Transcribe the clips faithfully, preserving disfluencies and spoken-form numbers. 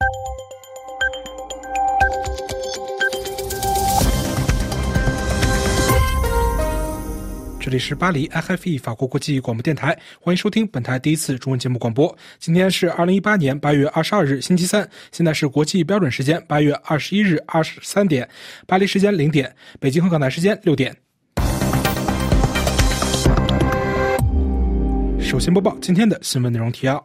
这里是巴黎 I F E 法国国际广播电台，欢迎收听本台第一次中文节目广播。今天是二零一八年八月二十二日星期三，现在是国际标准时间八月二十一日二十三点，巴黎时间零点，北京和港台时间六点。首先播报今天的新闻内容提要。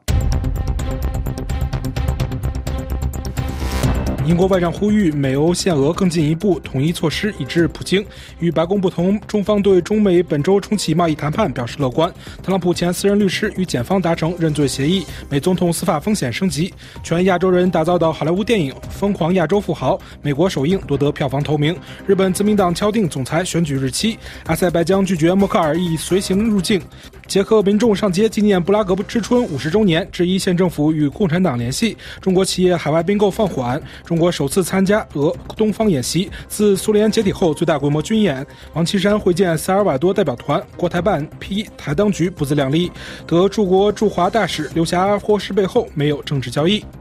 英国外长呼吁美欧限俄更进一步统一措施以制普京。与白宫不同，中方对中美本周重启贸易谈判表示乐观。特朗普前私人律师与检方达成认罪协议，美总统司法风险升级。全亚洲人打造的好莱坞电影《疯狂亚洲富豪》美国首映夺得票房头名。日本自民党敲定总裁选举日期。阿塞拜疆拒绝默克尔意随行入境。捷克民众上街纪念布拉格之春五十周年，质疑县政府与共产党联系。中国企业海外并购放缓。中国首次参加俄东方演习，自苏联解体后最大规模军演。王岐山会见萨尔瓦多代表团，国台办批台当局不自量力。德驻国驻华大使刘霞获释背后没有政治交易。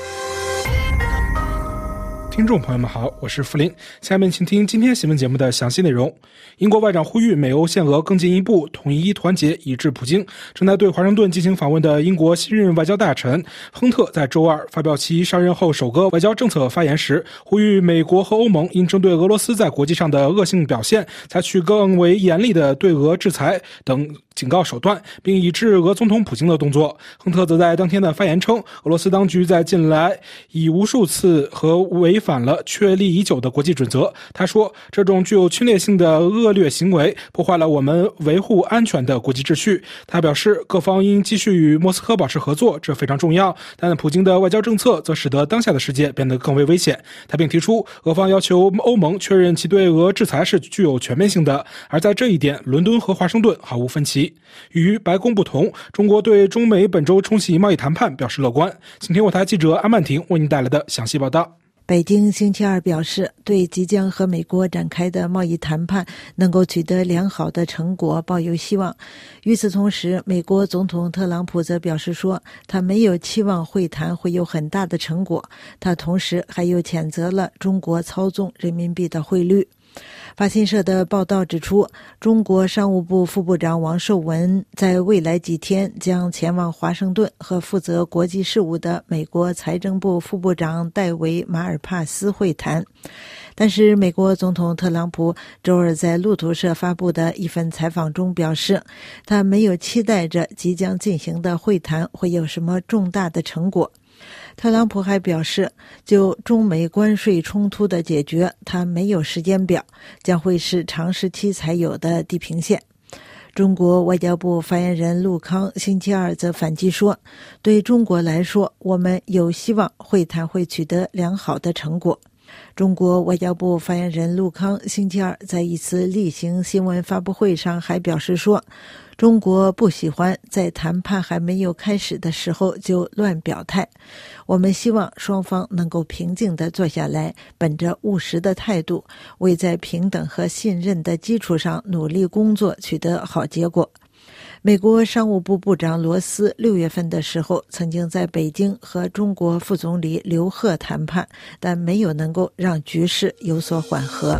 听众朋友们好，我是福林，下面请听今天新闻节目的详细内容。英国外长呼吁美欧限俄更进一步统一团结以制普京。正在对华盛顿进行访问的英国新任外交大臣亨特在周二发表其上任后首个外交政策发言时，呼吁美国和欧盟应针对俄罗斯在国际上的恶性表现，采取更为严厉的对俄制裁等警告手段，并以制俄总统普京的动作。亨特则在当天的发言称，俄罗斯当局在近来已无数次和违反了确立已久的国际准则。他说，这种具有侵略性的恶劣行为破坏了我们维护安全的国际秩序。他表示，各方应继续与莫斯科保持合作，这非常重要，但普京的外交政策则使得当下的世界变得更为危险。他并提出，俄方要求欧盟确认其对俄制裁是具有全面性的，而在这一点，伦敦和华盛顿毫无分歧。与白宫不同，中国对中美本周重启贸易谈判表示乐观。请听我台记者安曼婷为您带来的详细报道。 北京星期二表示，对即将和美国展开的贸易谈判能够取得良好的成果抱有希望。与此同时，美国总统特朗普则表示说，他没有期望会谈会有很大的成果。他同时还又谴责了中国操纵人民币的汇率。法新社的报道指出，中国商务部副部长王受文在未来几天将前往华盛顿和负责国际事务的美国财政部副部长戴维·马尔帕斯会谈。但是美国总统特朗普周二在路透社发布的一份采访中表示，他没有期待着即将进行的会谈会有什么重大的成果。特朗普还表示，就中美关税冲突的解决，他没有时间表，将会是长时期才有的地平线。中国外交部发言人陆康星期二则反击说，对中国来说，我们有希望会谈会取得良好的成果。中国外交部发言人陆康星期二在一次例行新闻发布会上还表示说，中国不喜欢在谈判还没有开始的时候就乱表态，我们希望双方能够平静地坐下来，本着务实的态度，为在平等和信任的基础上努力工作，取得好结果。美国商务部部长罗斯六月份的时候曾经在北京和中国副总理刘鹤谈判，但没有能够让局势有所缓和。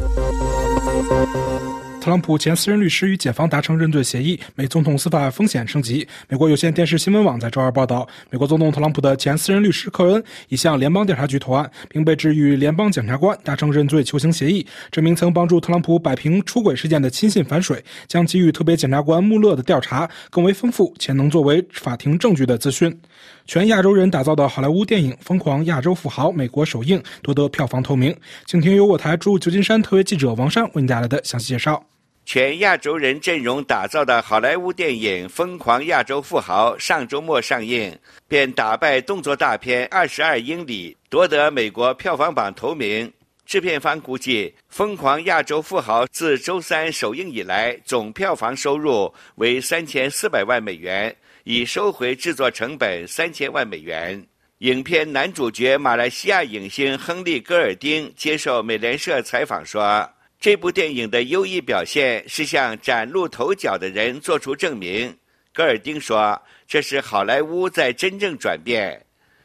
特朗普前私人律师与检方达成认罪协议，美总统司法风险升级。美国有线电视新闻网在周二报道，美国总统特朗普的前私人律师科恩已向联邦调查局投案，并被指与联邦检察官达成认罪求刑协议，这名曾帮助特朗普摆平出轨事件的亲信反水，将给予特别检察官穆勒的调查更为丰富且能作为法庭证据的资讯。全亚洲人打造的好莱坞电影《疯狂亚洲富豪》美国首映夺得票房头名。请听由我台驻旧金山特约记者王珊为你带来的详细介绍。 全亚洲人阵容打造的好莱坞电影《疯狂亚洲富豪》上周末上映，便打败动作大片二十二英里，夺得美国票房榜头名。制片方估计，《疯狂亚洲富豪》自周三首映以来，总票房收入为三千四百万美元，已收回制作成本三千万美元。影片男主角马来西亚影星亨利·戈尔丁接受美联社采访说，这部电影的优异表现是向崭露头角的人做出证明。戈尔丁说，这是好莱坞在真正转变。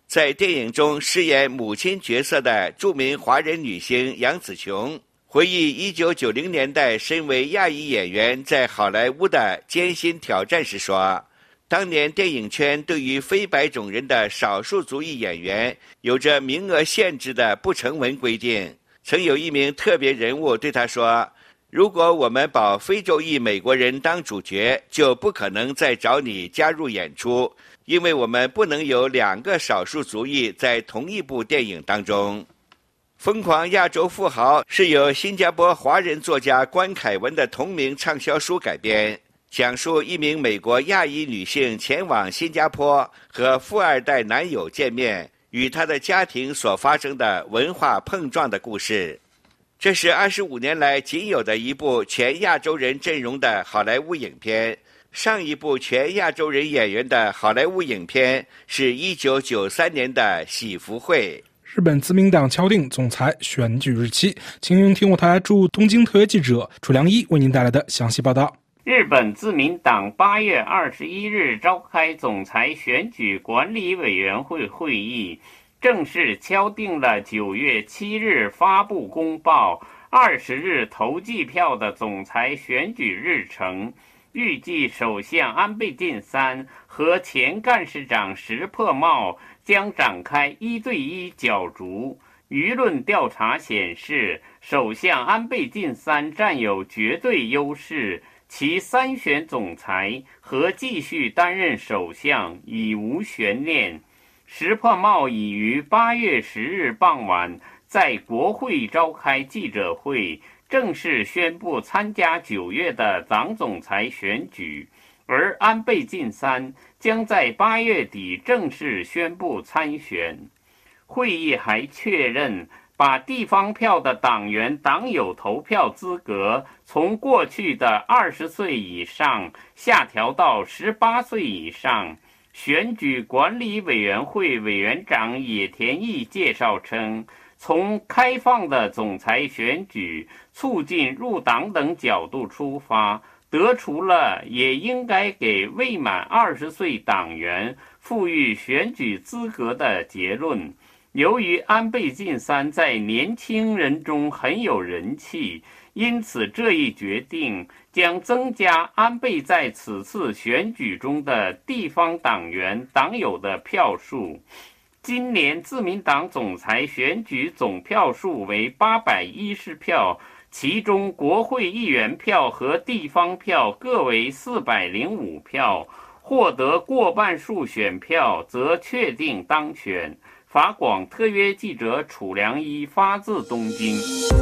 在电影中饰演母亲角色的著名华人女星杨紫琼回忆一九九零年代身为亚裔演员在好莱坞的艰辛挑战时说，当年电影圈对于非白种人的少数族裔演员有着名额限制的不成文规定。曾有一名特别人物对他说，如果我们保非洲裔美国人当主角，就不可能再找你加入演出，因为我们不能有两个少数族裔在同一部电影当中。疯狂亚洲富豪是由新加坡华人作家关凯文的同名畅销书改编，讲述一名美国亚裔女性前往新加坡和富二代男友见面，与她的家庭所发生的文化碰撞的故事。这是二十五年来仅有的一部全亚洲人阵容的好莱坞影片。上一部全亚洲人演员的好莱坞影片是一九九三年的《喜福会》。 日本自民党敲定总裁选举日期，请听我台驻东京特约记者楚良一为您带来的详细报道。 日本自民党八月二十一日召开总裁选举管理委员会会议，正式敲定了九月七日发布公报、二十日投计票的总裁选举日程。预计首相安倍晋三和前干事长石破茂将展开一对一角逐。舆论调查显示，首相安倍晋三占有绝对优势，其三选总裁和继续担任首相已无悬念。石破茂已于八月十日傍晚在国会召开记者会，正式宣布参加九月的党总裁选举，而安倍晋三将在八月底正式宣布参选。会议还确认，把地方票的党员党友投票资格从过去的二十岁以上下调到十八岁以上。选举管理委员会委员长野田毅介绍称，从开放的总裁选举、促进入党等角度出发，得出了也应该给未满二十岁党员赋予选举资格的结论。由于安倍晋三在年轻人中很有人气，因此这一决定将增加安倍在此次选举中的地方党员党友的票数。今年自民党总裁选举总票数为八百一十票，其中国会议员票和地方票各为四百零五票，获得过半数选票则确定当选。法广特约记者楚良一发自东京。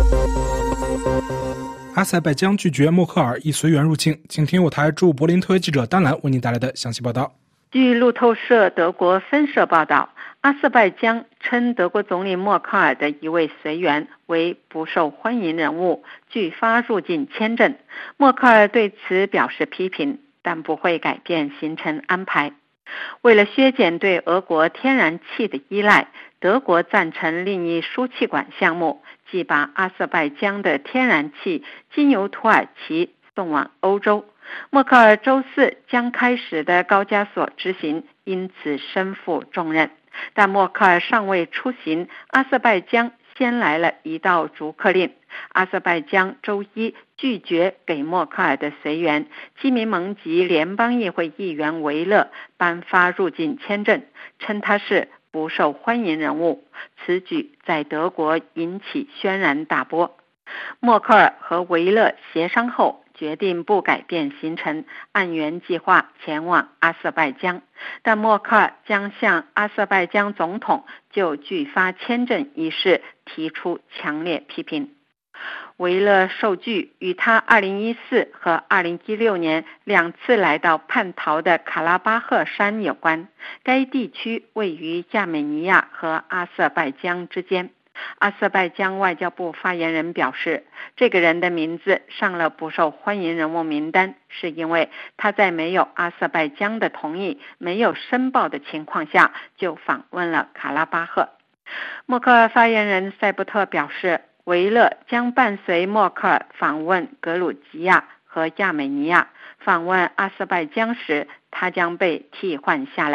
阿塞拜疆拒绝默克尔一随员入境，请听我台驻柏林特约记者丹兰为您带来的详细报道。 据路透社德国分社报道，阿塞拜疆称德国总理默克尔的一位随员为不受欢迎人物，拒发入境签证。默克尔对此表示批评，但不会改变行程安排。为了削减对俄国天然气的依赖，德国赞成另一输气管项目，即把阿塞拜疆的天然气经由土耳其送往欧洲。默克尔周四将开始的高加索之行因此身负重任，但默克尔尚未出行，阿塞拜疆先来了一道逐客令。阿塞拜疆周一拒绝给默克尔的随员基民盟籍联邦议会议员维勒颁发入境签证，称他是不受欢迎人物。此举在德国引起轩然大波。默克尔和维勒协商后决定不改变行程，按原计划前往阿塞拜疆，但默克尔将向阿塞拜疆总统就拒发签证一事提出强烈批评。维勒受拒与他二零一四和二零一六年两次来到叛逃的卡拉巴赫山有关，该地区位于亚美尼亚和阿塞拜疆之间。阿塞拜疆外交部发言人表示，这个人的名字上了不受欢迎人物名单，是因为他在没有阿塞拜疆的同意、没有申报的情况下就访问了卡拉巴赫。默克尔发言人塞布特表示，维勒将伴随默克尔访问格鲁吉亚和亚美尼亚，访问阿塞拜疆时他将被替换下来。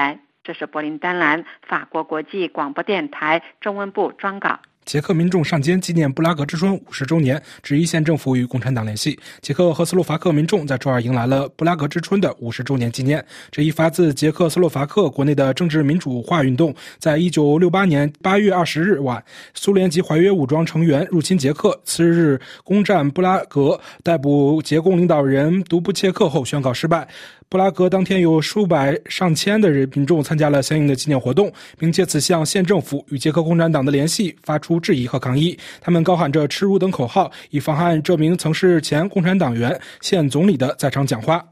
这是柏林丹兰，法国国际广播电台中文部专稿。 捷克民众上街纪念布拉格之春五十周年，质疑县政府与共产党联系。捷克和斯洛伐克民众在周二迎来了布拉格之春的五十周年纪念。这一发自捷克斯洛伐克国内的政治民主化运动，在一九六八年八月二十日晚，苏联及怀约武装成员入侵捷克，次日攻占布拉格，逮捕捷共领导人杜布切克后宣告失败。布拉格当天有数百上千的人民众参加了相应的纪念活动，并借此向县政府与捷克共产党的联系发出质疑和抗议。他们高喊着耻辱等口号，以妨碍这名曾是前共产党员现总理的在场讲话。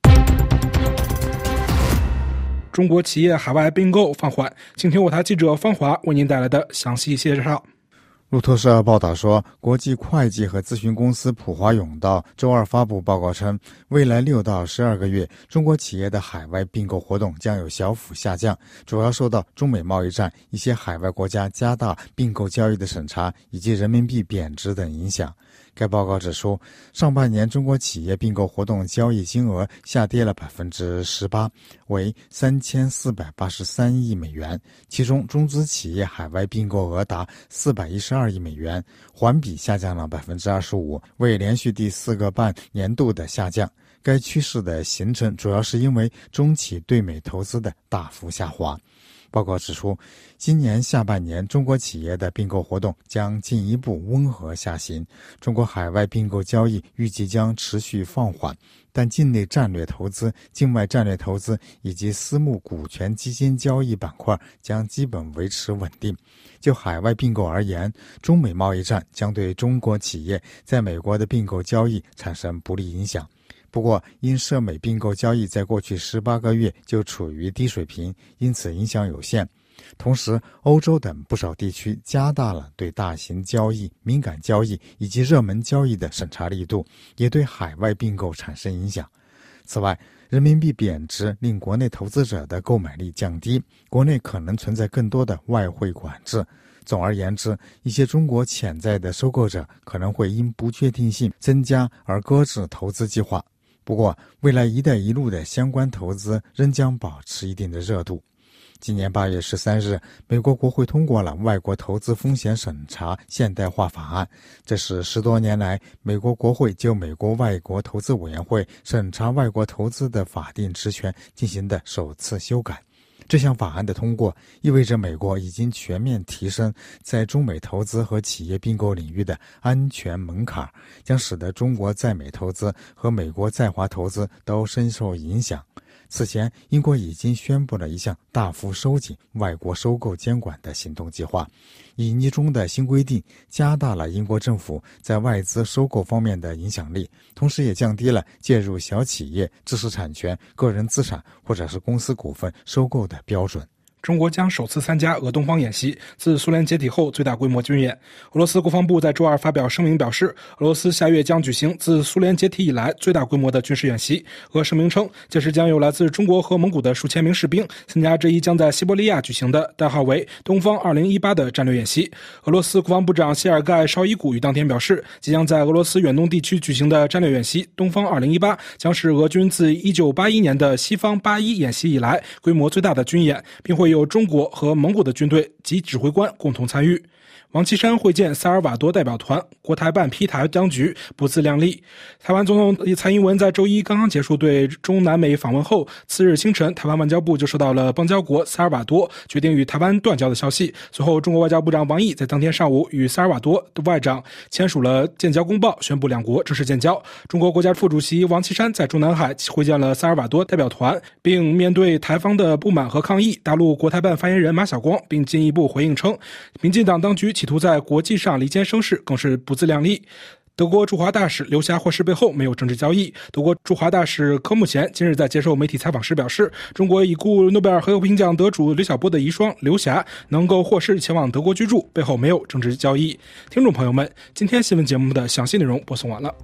中国企业海外并购放缓，请听我台记者方华为您带来的详细介绍。 路透社报道说，国际会计和咨询公司普华永道周二发布报告称，未来六到十二个月，中国企业的海外并购活动将有小幅下降，主要受到中美贸易战、一些海外国家加大并购交易的审查以及人民币贬值等影响。该报告指出，上半年中国企业并购活动交易金额下跌了 百分之十八， 为三千四百八十三亿美元，其中中资企业海外并购额达四百一十二亿美元，环比下降了 百分之二十五， 为连续第四个半年度的下降。该趋势的形成主要是因为中企对美投资的大幅下滑。报告指出，今年下半年中国企业的并购活动将进一步温和下行，中国海外并购交易预计将持续放缓，但境内战略投资、境外战略投资以及私募股权基金交易板块将基本维持稳定。就海外并购而言，中美贸易战将对中国企业在美国的并购交易产生不利影响。不过，因涉美并购交易在过去十八个月就处于低水平，因此影响有限。同时，欧洲等不少地区加大了对大型交易、敏感交易以及热门交易的审查力度，也对海外并购产生影响。此外，人民币贬值令国内投资者的购买力降低，国内可能存在更多的外汇管制。总而言之，一些中国潜在的收购者可能会因不确定性增加而搁置投资计划。不过，未来“一带一路”的相关投资仍将保持一定的热度。今年八月十三日，美国国会通过了外国投资风险审查现代化法案，这是十多年来美国国会就美国外国投资委员会审查外国投资的法定职权进行的首次修改。这项法案的通过意味着美国已经全面提升在中美投资和企业并购领域的安全门槛，将使得中国在美投资和美国在华投资都深受影响。此前，英国已经宣布了一项大幅收紧外国收购监管的行动计划。拟议中的新规定加大了英国政府在外资收购方面的影响力，同时也降低了介入小企业、知识产权、个人资产或者是公司股份收购的标准。 中国将首次参加俄东方演习，自苏联解体后最大规模军演。俄罗斯国防部在周二发表声明表示，俄罗斯下月将举行自苏联解体以来最大规模的军事演习。俄声明称，届时将有来自中国和蒙古的数千名士兵参加这一将在西伯利亚举行的代号为东方二零一八的战略演习。俄罗斯国防部长谢尔盖绍伊古于当天表示，即将在俄罗斯远东地区举行的战略演习东方二零一八将是俄军自一九八一年的西方八一演习以来规模最大的军演，并会有中国和蒙古的军队及指挥官共同参与。王岐山会见萨尔瓦多代表团，国台办批台当局不自量力。台湾总统蔡英文在周一刚刚结束对中南美访问后，次日清晨，台湾外交部就收到了邦交国萨尔瓦多决定与台湾断交的消息。随后，中国外交部长王毅在当天上午与萨尔瓦多的外长签署了建交公报，宣布两国正式建交。中国国家副主席王岐山在中南海会见了萨尔瓦多代表团，并面对台方的不满和抗议，大陆国台办发言人马晓光并进一步回应称，民进党当局企图在国际上离间声势，更是不自量力。德国驻华大使刘霞获释背后没有政治交易。德国驻华大使科穆前今日在接受媒体采访时表示，中国已故诺贝尔和平奖得主刘晓波的遗孀刘霞能够获释前往德国居住，背后没有政治交易。听众朋友们，今天新闻节目的详细内容播送完了。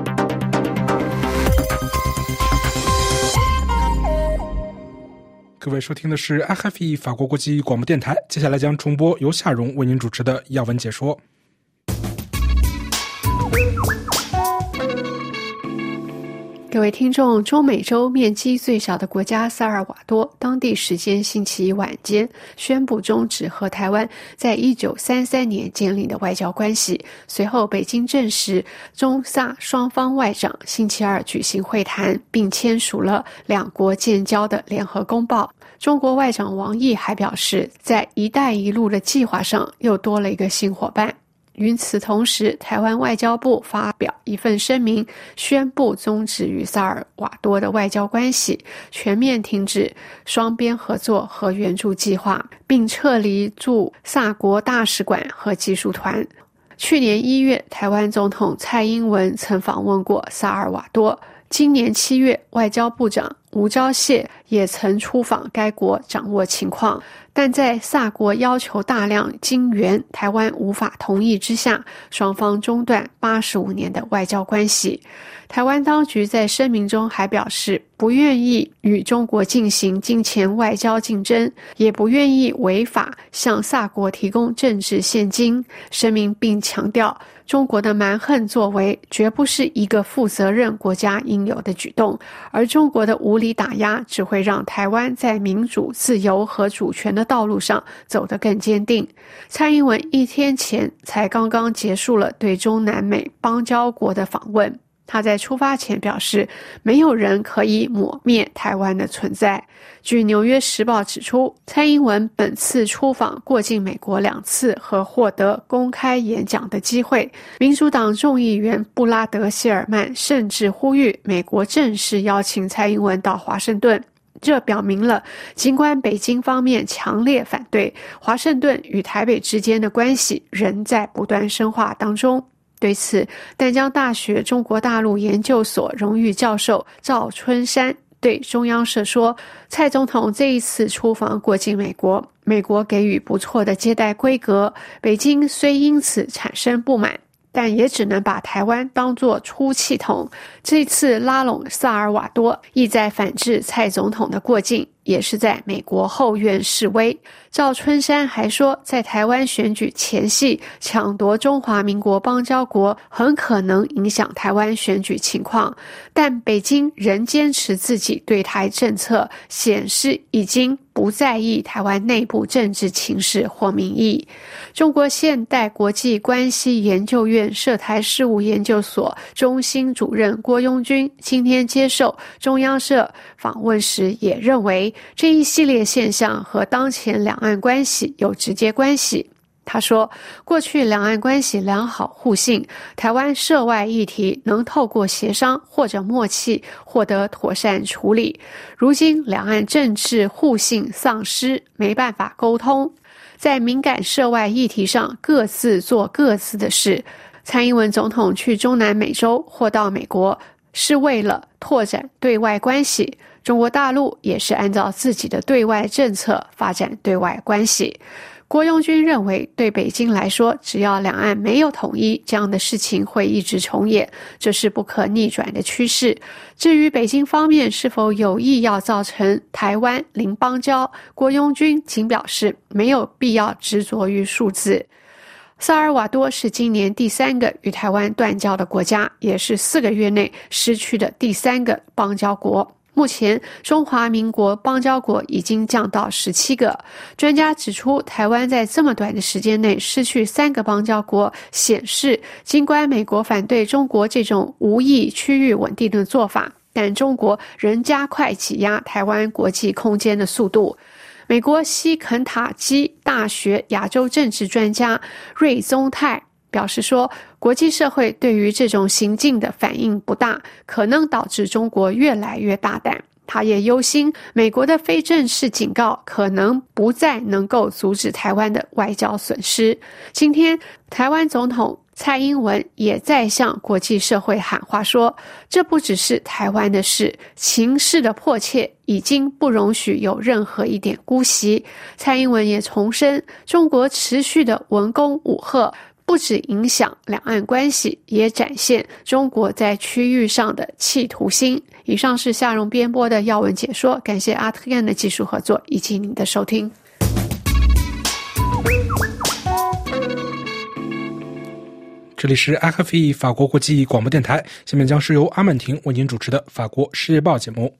各位位收听的是 R F I 法国国际广播电台，接下来将重播由夏蓉为您主持的要闻解说。 各位听众，中美洲面积最小的国家萨尔瓦多，当地时间星期一晚间宣布终止和台湾在一九三三年建立的外交关系。随后，北京证实中萨双方外长星期二举行会谈，并签署了两国建交的联合公报。中国外长王毅还表示，在“一带一路”的计划上又多了一个新伙伴。与此同时，台湾外交部发表一份声明，宣布终止与萨尔瓦多的外交关系，全面停止双边合作和援助计划，并撤离驻萨国大使馆和技术团。去年一月，台湾总统蔡英文曾访问过萨尔瓦多，今年七月，外交部长吴钊燮也曾出访该国掌握情况，但在萨国要求大量金援，台湾无法同意之下，双方中断八十五年的外交关系。台湾当局在声明中还表示，不愿意与中国进行金钱外交竞争，也不愿意违法向萨国提供政治现金。声明并强调，中国的蛮横作为绝不是一个负责任国家应有的举动，而中国的无理打压只会让台湾在民主、自由和主权的道路上走得更坚定。蔡英文一天前才刚刚结束了对中南美邦交国的访问，他在出发前表示，没有人可以抹灭台湾的存在。据《纽约时报》指出，蔡英文本次出访过境美国两次和获得公开演讲的机会，民主党众议员布拉德·谢尔曼甚至呼吁美国正式邀请蔡英文到华盛顿。这表明了，尽管北京方面强烈反对，华盛顿与台北之间的关系仍在不断深化当中。对此，淡江大学中国大陆研究所荣誉教授赵春山对中央社说，蔡总统这一次出访过境美国，美国给予不错的接待规格，北京虽因此产生不满，但也只能把台湾当作出气筒。这次拉拢萨尔瓦多，意在反制蔡总统的过境，也是在美国后院示威。赵春山还说，在台湾选举前夕抢夺中华民国邦交国很可能影响台湾选举情况，但北京仍坚持自己对台政策，显示已经不在意台湾内部政治情势或民意。中国现代国际关系研究院涉台事务研究所中心主任郭拥军今天接受中央社访问时也认为，这一系列现象和当前两岸关系有直接关系。他说，过去两岸关系良好互信，台湾涉外议题能透过协商或者默契获得妥善处理。如今两岸政治互信丧失，没办法沟通，在敏感涉外议题上各自做各自的事。蔡英文总统去中南美洲或到美国，是为了拓展对外关系，中国大陆也是按照自己的对外政策发展对外关系。郭拥军认为，对北京来说，只要两岸没有统一，这样的事情会一直重演，这是不可逆转的趋势。至于北京方面是否有意要造成台湾零邦交，郭拥军仅表示没有必要执着于数字。萨尔瓦多是今年第三个与台湾断交的国家，也是四个月内失去的第三个邦交国。目前中华民国邦交国已经降到十七个。专家指出，台湾在这么短的时间内失去三个邦交国，显示尽管美国反对中国这种无益区域稳定的做法，但中国仍加快挤压台湾国际空间的速度。美国西肯塔基大学亚洲政治专家瑞宗泰表示说，国际社会对于这种行径的反应不大，可能导致中国越来越大胆。他也忧心，美国的非正式警告可能不再能够阻止台湾的外交损失。今天，台湾总统蔡英文也在向国际社会喊话说，这不只是台湾的事，情势的迫切已经不容许有任何一点姑息。蔡英文也重申，中国持续的文攻武吓， 不只影响两岸关系，也展现中国在区域上的企图心。以上是夏蓉编播的要闻解说，感谢阿特干的技术合作以及您的收听。 这里是 R F I 法国国际广播电台，下面将是由阿曼婷为您主持的法国世界报节目。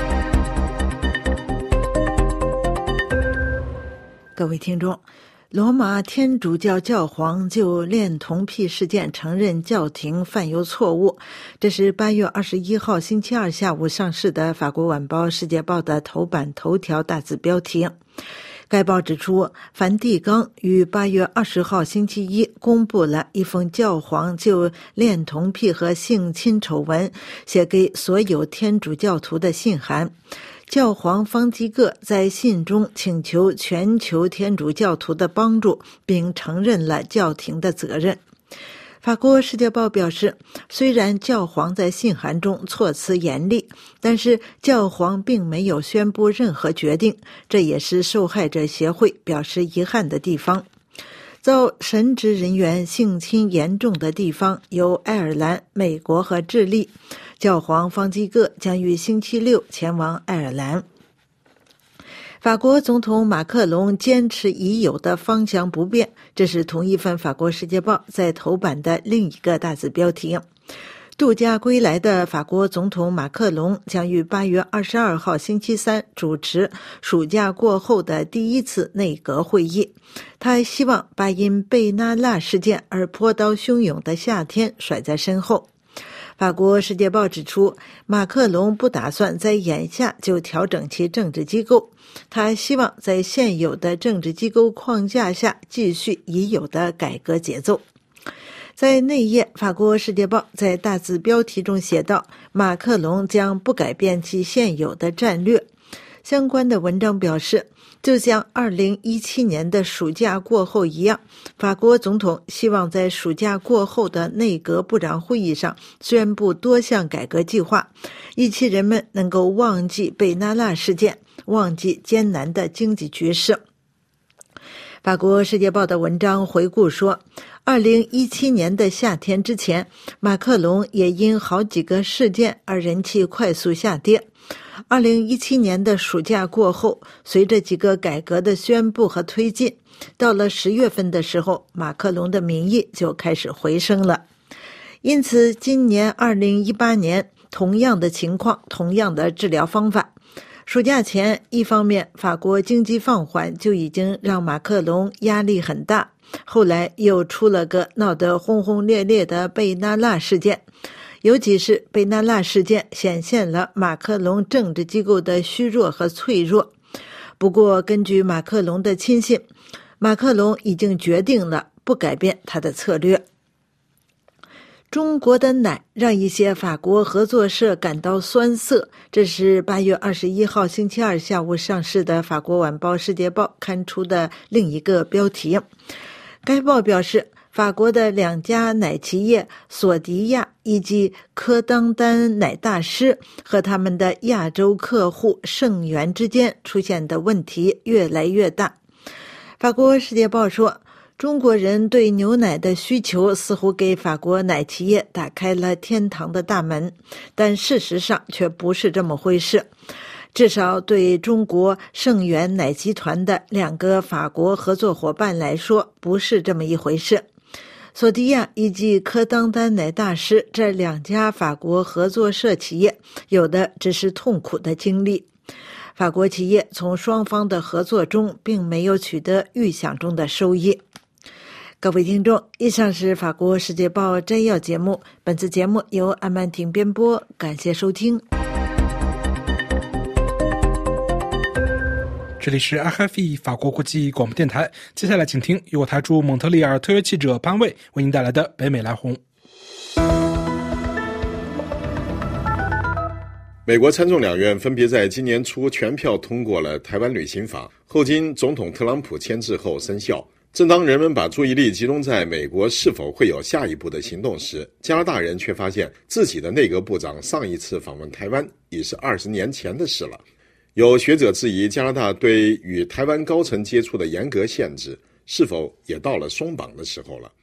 各位听众，罗马天主教教皇就恋童癖事件承认教廷犯有错误，这是八月二十一号星期二下午上市的法国晚报《世界报》的头版头条大字标题。该报指出，梵蒂冈于八月二十号星期一公布了一封教皇就恋童癖和性侵丑闻写给所有天主教徒的信函。教皇方济各在信中请求全球天主教徒的帮助，并承认了教廷的责任。法国世界报表示，虽然教皇在信函中措辞严厉，但是教皇并没有宣布任何决定，这也是受害者协会表示遗憾的地方。遭神职人员性侵严重的地方有爱尔兰、美国和智利。教皇方济各将于星期六前往爱尔兰。法国总统马克龙坚持已有的方向不变，这是同一份法国世界报在头版的另一个大字标题。度假归来的法国总统马克龙将于八月二十二号星期三主持暑假过后的第一次内阁会议。他希望把因贝纳纳事件而波涛汹涌的夏天甩在身后。法国世界报指出，马克龙不打算在眼下就调整其政治机构，他希望在现有的政治机构框架下继续已有的改革节奏。在内页，法国世界报在大字标题中写道，马克龙将不改变其现有的战略。相关的文章表示，就像二零一七年的暑假过后一样，法国总统希望在暑假过后的内阁部长会议上宣布多项改革计划，以期人们能够忘记贝纳纳事件，忘记艰难的经济局势。法国世界报的文章回顾说，二零一七年的夏天之前，马克龙也因好几个事件而人气快速下跌。二零一七年的暑假过后，随着几个改革的宣布和推进，到了十月份的时候，马克龙的民意就开始回升了。因此，今年二零一八年，同样的情况，同样的治疗方法。暑假前，一方面法国经济放缓就已经让马克龙压力很大，后来又出了个闹得轰轰烈烈的贝纳纳事件。尤其是贝纳纳事件显现了马克龙政治机构的虚弱和脆弱。不过，根据马克龙的亲信，马克龙已经决定了不改变他的策略。中国的奶让一些法国合作社感到酸涩，这是八月二十一号星期二下午上市的法国晚报《世界报》刊出的另一个标题。该报表示，法国的两家奶企业索迪亚以及科当丹奶大师和他们的亚洲客户盛源之间出现的问题越来越大。法国世界报说，中国人对牛奶的需求似乎给法国奶企业打开了天堂的大门，但事实上却不是这么回事。至少对中国盛源奶集团的两个法国合作伙伴来说，不是这么一回事。索迪亚以及科当丹奶大师这两家法国合作社企业，有的只是痛苦的经历。法国企业从双方的合作中并没有取得预想中的收益。各位听众，以上是法国世界报摘要节目，本次节目由安曼婷编播，感谢收听。 这里是 R F I 法国国际广播电台，接下来请听由我台驻蒙特利尔特约记者潘卫为您带来的北美来红。 美国参众两院分别在今年初全票通过了台湾旅行法，后经总统特朗普签字后生效。正当人们把注意力集中在美国是否会有下一步的行动时，加拿大人却发现自己的内阁部长上一次访问台湾已是二十年前的事了。有学者质疑，加拿大对与台湾高层接触的严格限制是否也到了松绑的时候了。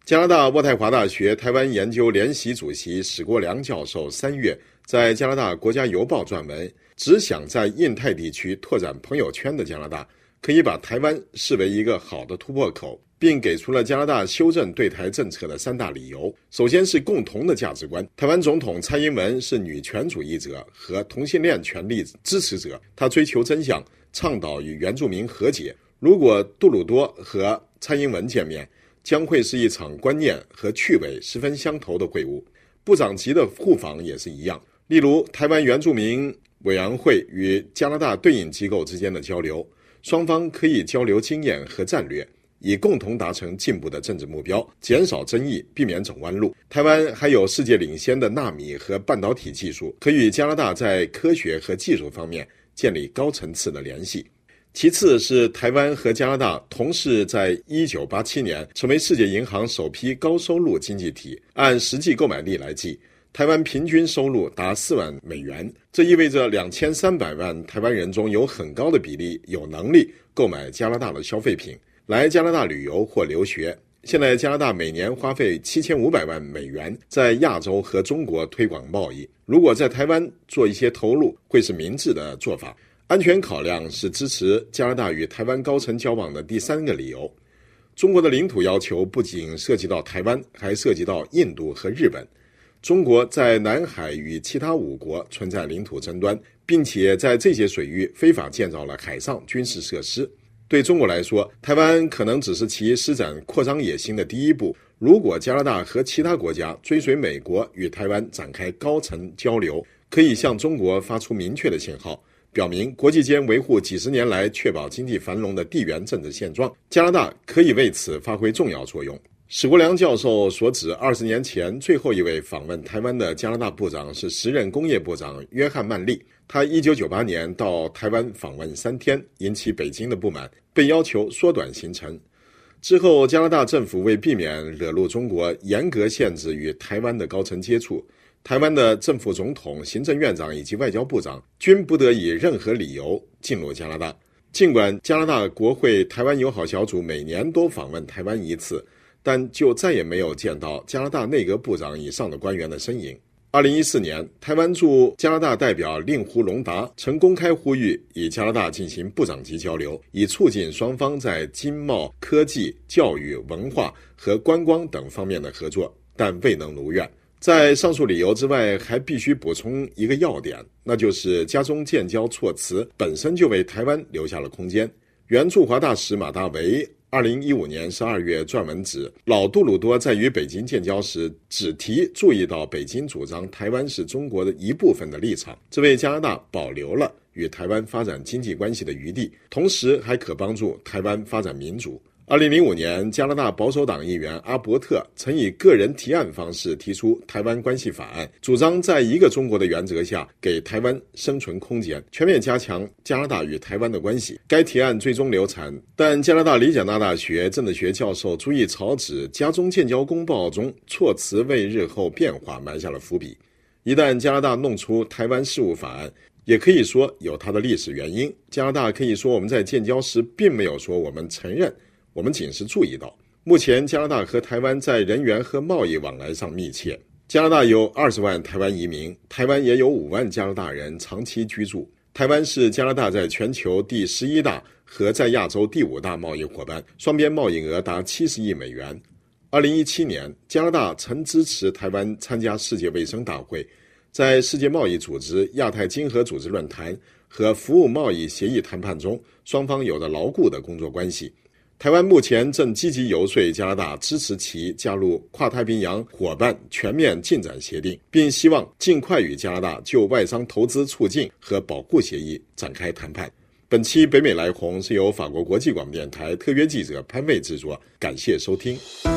加拿大渥太华大学台湾研究联席主席史国良教授三月在加拿大国家邮报撰文，只想在印太地区拓展朋友圈的加拿大可以把台湾视为一个好的突破口，并给出了加拿大修正对台政策的三大理由。首先是共同的价值观，台湾总统蔡英文是女权主义者和同性恋权利支持者，他追求真相，倡导与原住民和解。如果杜鲁多和蔡英文见面，将会是一场观念和趣味十分相投的会晤。部长级的互访也是一样，例如台湾原住民委员会与加拿大对应机构之间的交流，双方可以交流经验和战略，以共同达成进步的政治目标，减少争议，避免走弯路。台湾还有世界领先的纳米和半导体技术，可与加拿大在科学和技术方面建立高层次的联系。其次是台湾和加拿大同是在一九八七年成为世界银行首批高收入经济体，按实际购买力来计，台湾平均收入达四万美元，这意味着两千三百万台湾人中有很高的比例有能力购买加拿大的消费品，来加拿大旅游或留学。现在加拿大每年花费七千五百万美元在亚洲和中国推广贸易，如果在台湾做一些投入，会是明智的做法。安全考量是支持加拿大与台湾高层交往的第三个理由。中国的领土要求不仅涉及到台湾，还涉及到印度和日本。中国在南海与其他五国存在领土争端，并且在这些水域非法建造了海上军事设施。对中国来说，台湾可能只是其施展扩张野心的第一步。如果加拿大和其他国家追随美国与台湾展开高层交流，可以向中国发出明确的信号，表明国际间维护几十年来确保经济繁荣的地缘政治现状，加拿大可以为此发挥重要作用。史国良教授所指，二十年前最后一位访问台湾的加拿大部长是时任工业部长约翰曼利，他一九九八年到台湾访问三天，引起北京的不满，被要求缩短行程。之后，加拿大政府为避免惹怒中国，严格限制与台湾的高层接触。台湾的正副总统、行政院长以及外交部长均不得以任何理由进入加拿大。尽管加拿大国会台湾友好小组每年都访问台湾一次，但就再也没有见到加拿大内阁部长以上的官员的身影。二零一四年，台湾驻加拿大代表令狐隆达曾公开呼吁与加拿大进行部长级交流，以促进双方在经贸、科技、教育、文化和观光等方面的合作，但未能如愿。在上述理由之外，还必须补充一个要点，那就是家中建交措辞本身就为台湾留下了空间。原驻华大使马大维二零一五年十二月撰文指，老杜鲁多在与北京建交时只提注意到北京主张台湾是中国的一部分的立场，这为加拿大保留了与台湾发展经济关系的余地，同时还可帮助台湾发展民主。二零零五年，加拿大保守党议员阿伯特曾以个人提案方式提出台湾关系法案，主张在一个中国的原则下给台湾生存空间，全面加强加拿大与台湾的关系。该提案最终流产，但加拿大理加纳大学政治学教授朱义朝指，家中建交公报中措辞为日后变化埋下了伏笔。一旦加拿大弄出台湾事务法案，也可以说有它的历史原因。加拿大可以说我们在建交时并没有说我们承认，我们仅是注意到。目前加拿大和台湾在人员和贸易往来上密切，加拿大有二十万台湾移民，台湾也有五万加拿大人长期居住。台湾是加拿大在全球第十一大和在亚洲第五大贸易伙伴，双边贸易额达七十亿美元。二零一七年，加拿大曾支持台湾参加世界卫生大会，在世界贸易组织、亚太经合组织论坛和服务贸易协议谈判中，双方有着牢固的工作关系。台湾目前正积极游说加拿大支持其加入跨太平洋伙伴全面进展协定，并希望尽快与加拿大就外商投资促进和保护协议展开谈判。本期北美来红是由法国国际广播电台特约记者潘卫制作，感谢收听。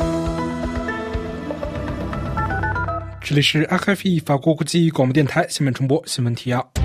这里是 R F I 法国国际广播电台新闻重播新闻提要。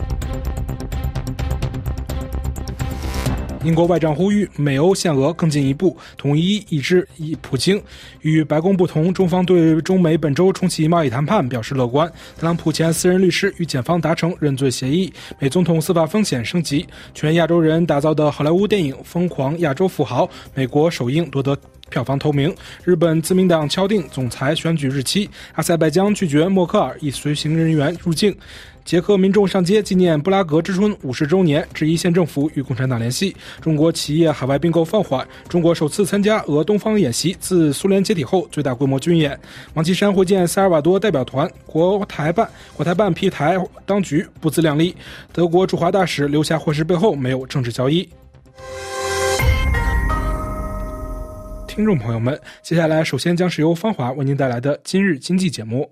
英国外长呼吁美欧限俄更进一步，统一抑制普京。与白宫不同，中方对中美本周重启贸易谈判表示乐观。特朗普前私人律师与检方达成认罪协议，美总统司法风险升级。全亚洲人打造的好莱坞电影《疯狂亚洲富豪》，美国首映夺得票房透明。日本自民党敲定总裁选举日期。阿塞拜疆拒绝默克尔一随行人员入境。捷克民众上街纪念布拉格之春五十周年，质疑县政府与共产党联系。中国企业海外并购放缓。中国首次参加俄东方演习，自苏联解体后最大规模军演。王岐山会见塞尔瓦多代表团。国台办国台办批台当局不自量力。德国驻华大使留下祸事背后没有政治交易。听众朋友们，接下来首先将是由芳华为您带来的今日经济节目。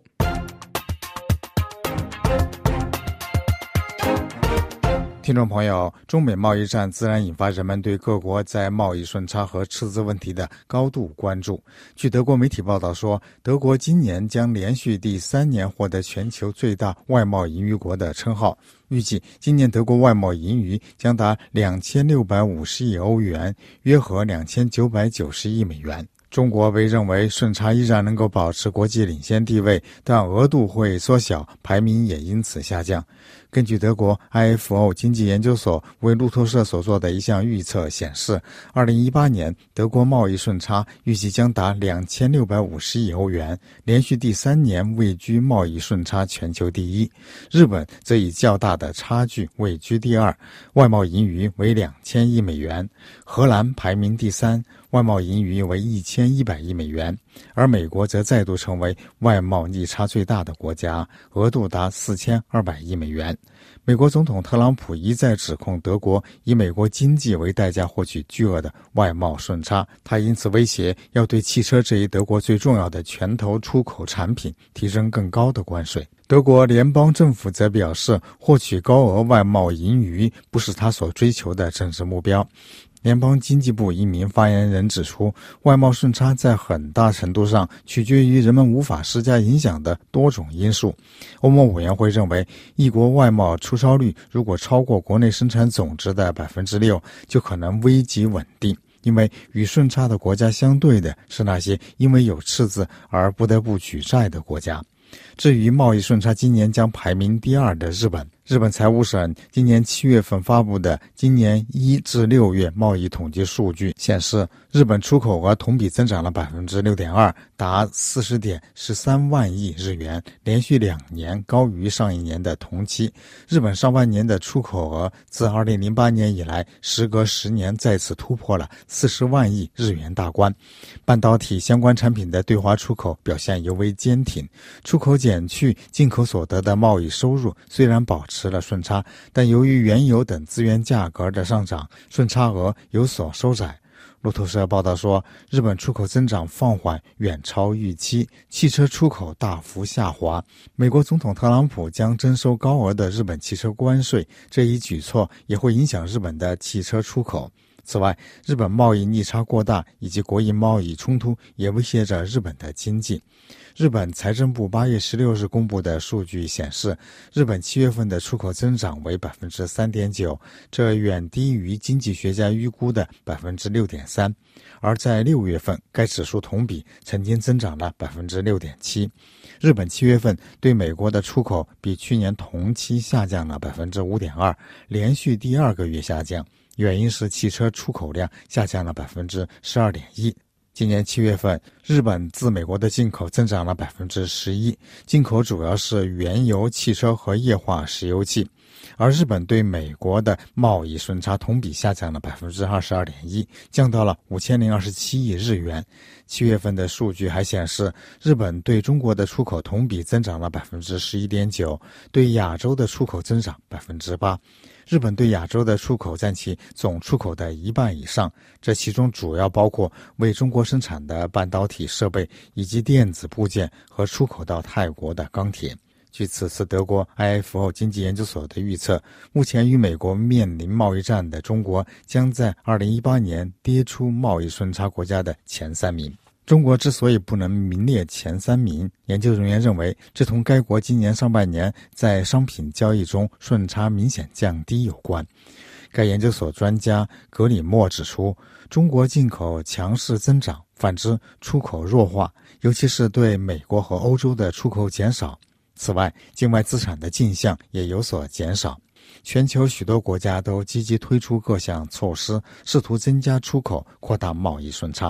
听众朋友，中美贸易战自然引发人们对各国在贸易顺差和赤字问题的高度关注。据德国媒体报道说，德国今年将连续第三年获得全球最大外贸盈余国的称号。预计今年德国外贸盈余将达两千六百五十亿欧元，约合两千九百九十亿美元。中国被认为顺差依然能够保持国际领先地位，但额度会缩小，排名也因此下降。根据德国 I F O 经济研究所为路透社所做的一项预测显示，二零一八年德国贸易顺差预计将达两千六百五十亿欧元，连续第三年位居贸易顺差全球第一。日本则以较大的差距位居第二，外贸盈余为两千亿美元。荷兰排名第三，外贸盈余为一千一百亿美元，而美国则再度成为外贸逆差最大的国家，额度达四千二百亿美元。美国总统特朗普一再指控德国以美国经济为代价获取巨额的外贸顺差，他因此威胁要对汽车这一德国最重要的拳头出口产品提升更高的关税。德国联邦政府则表示，获取高额外贸盈余不是他所追求的政治目标。联邦经济部一名发言人指出，外贸顺差在很大程度上取决于人们无法施加影响的多种因素。欧盟委员会认为，一国外贸出超率如果超过国内生产总值的 百分之六， 就可能危及稳定，因为与顺差的国家相对的是那些因为有赤字而不得不举债的国家。至于贸易顺差今年将排名第二的日本，日本财务省今年七月份发布的今年一至六月贸易统计数据显示，日本出口额同比增长了 百分之六点二， 达 四十点一三万亿日元，连续两年高于上一年的同期。日本上半年的出口额自二零零八年以来，时隔十年再次突破了四十万亿日元大关。半导体相关产品的对华出口表现尤为坚挺，出口减去进口所得的贸易收入虽然保持了顺差，但由于原油等资源价格的上涨，顺差额有所收窄。路透社报道说，日本出口增长放缓远超预期，汽车出口大幅下滑。美国总统特朗普将征收高额的日本汽车关税，这一举措也会影响日本的汽车出口。此外，日本贸易逆差过大以及国营贸易冲突也威胁着日本的经济。日本财政部八月十六日公布的数据显示，日本七月份的出口增长为 百分之三点九， 这远低于经济学家预估的 百分之六点三， 而在六月份该指数同比曾经增长了 百分之六点七。 日本七月份对美国的出口比去年同期下降了 百分之五点二， 连续第二个月下降，原因是汽车出口量下降了 百分之十二点一。今年七月份，日本自美国的进口增长了 百分之十一， 进口主要是原油、汽车和液化石油气。而日本对美国的贸易顺差同比下降了 百分之二十二点一， 降到了五千零二十七亿日元。七月份的数据还显示，日本对中国的出口同比增长了 百分之十一点九， 对亚洲的出口增长 百分之八。日本对亚洲的出口占其总出口的一半以上，这其中主要包括为中国生产的半导体设备以及电子部件和出口到泰国的钢铁。据此次德国 I F O 经济研究所的预测，目前与美国面临贸易战的中国将在二零一八年跌出贸易顺差国家的前三名。中国之所以不能名列前三名，研究人员认为这同该国今年上半年在商品交易中顺差明显降低有关。该研究所专家格里莫指出，中国进口强势增长，反之出口弱化，尤其是对美国和欧洲的出口减少。此外，境外资产的进项也有所减少。全球许多国家都积极推出各项措施，试图增加出口，扩大贸易顺差。路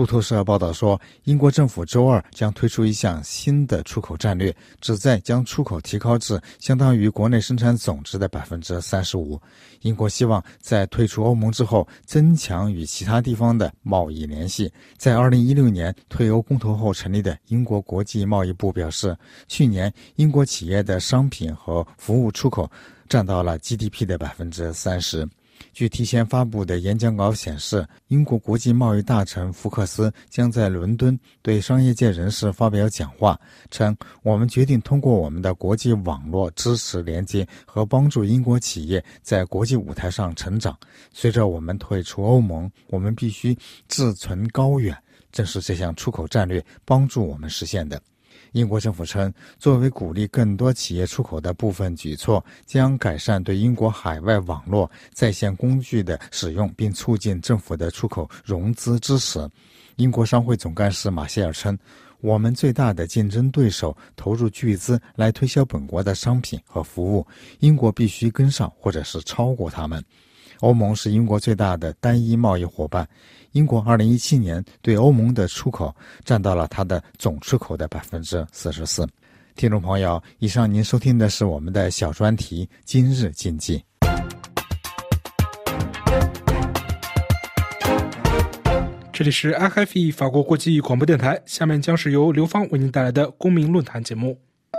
路透社报道说，英国政府周二将推出一项新的出口战略，旨在将出口提高至相当于国内生产总值的 百分之三十五。 英国希望在退出欧盟之后增强与其他地方的贸易联系。在二零一六年退欧公投后成立的英国国际贸易部表示，去年英国企业的商品和服务出口占到了 G D P 的 百分之三十。据提前发布的演讲稿显示，英国国际贸易大臣福克斯将在伦敦对商业界人士发表讲话，称我们决定通过我们的国际网络支持连接和帮助英国企业在国际舞台上成长。随着我们退出欧盟，我们必须志存高远，正是这项出口战略帮助我们实现的。英国政府称，作为鼓励更多企业出口的部分举措，将改善对英国海外网络在线工具的使用，并促进政府的出口融资支持。英国商会总干事马歇尔称，我们最大的竞争对手投入巨资来推销本国的商品和服务，英国必须跟上或者是超过他们。欧盟是英国最大的单一贸易伙伴，英国二零一七年对欧盟的出口占到了它的总出口的 百分之四十四。 听众朋友，以上您收听的是我们的小专题今日经济。 这里是 I F E 法国国际广播电台，下面将是由刘芳为您带来的公民论坛节目。